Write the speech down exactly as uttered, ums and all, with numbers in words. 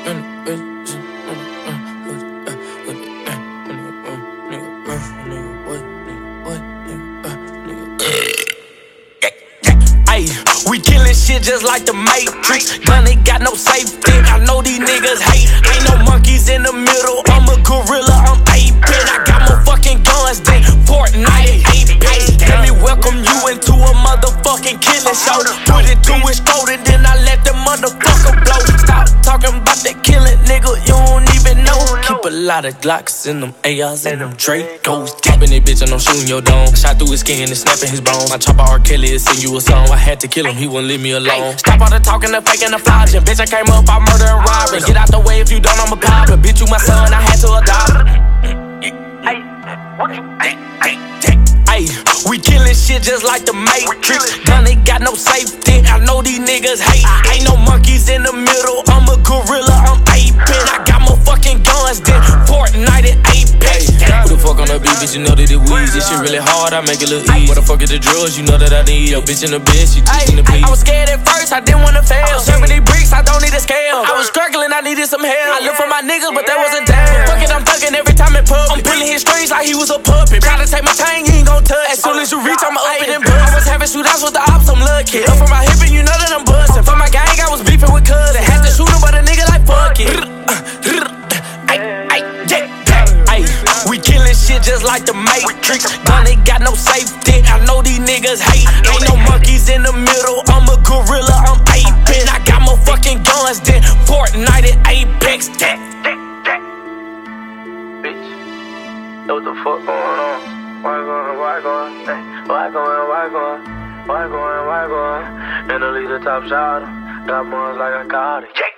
We killin' shit just like the Matrix. Gun ain't got no safety. I know these niggas hate. Ain't no monkeys in the middle. I'm a gorilla, I'm aping. I got more fucking guns than Fortnite and Apex. Let me welcome you into a motherfucking killing show. Put it to his throat and then I let the motherfucker blow. Stop talking about that killing, nigga. You don't even know. Keep a lot of Glocks in them A Rs and them Dracos. Dropping that bitch and I'm shooting your dome. Shot through his skin and snapping his bone. My chopper R. Kelly is sing you a song. I had to kill him, he wouldn't leave me alone. Stop all the talking, the faking, the flogging. Bitch, I came up, I murder and robbing. Get out the way if you don't, I'm a popper. Bitch, you my son, I had to adopt him. Ay, we killin' shit just like the Matrix. Gun ain't got no safety. I know these niggas hate. Ain't no monkeys in the middle. I'm a gorilla, I'm aping. I got more fucking guns than Fortnite and Apex. Who the fuck on the beat, bitch? You know that it wheeze. This shit really hard, I make it look easy. What the fuck is the drugs? You know that I need. Yo, bitch in the bitch, she teaching the beat. I was scared at first, I didn't wanna fail. Serving these bricks, I don't need a scale. I was struggling, I needed some help. I looked for my niggas, but that wasn't damn. Fuck it, I'm thugging every time in public. I'm pulling his strings like he was a puppet. Try to take my chain, you ain't gon' touch. As soon as you reach, I'ma open and bust. I was having shootouts with the ops, I'm lucky. Up from my hip and you know that I'm bustin'. For my gang, I was beefing with cousin. Had to shoot him, but a nigga like fuck it. We killin' shit just like the Matrix. Gun ain't got no safety. I know these niggas hate. Ain't no monkeys in the middle. I'm a gorilla, I'm aping. I got more fucking guns than Fortnite and Apex. Bitch, what the fuck going on? Why going, why going, hey, why going, why going, why going, why going? And the leader top shot, got ones like I caught it.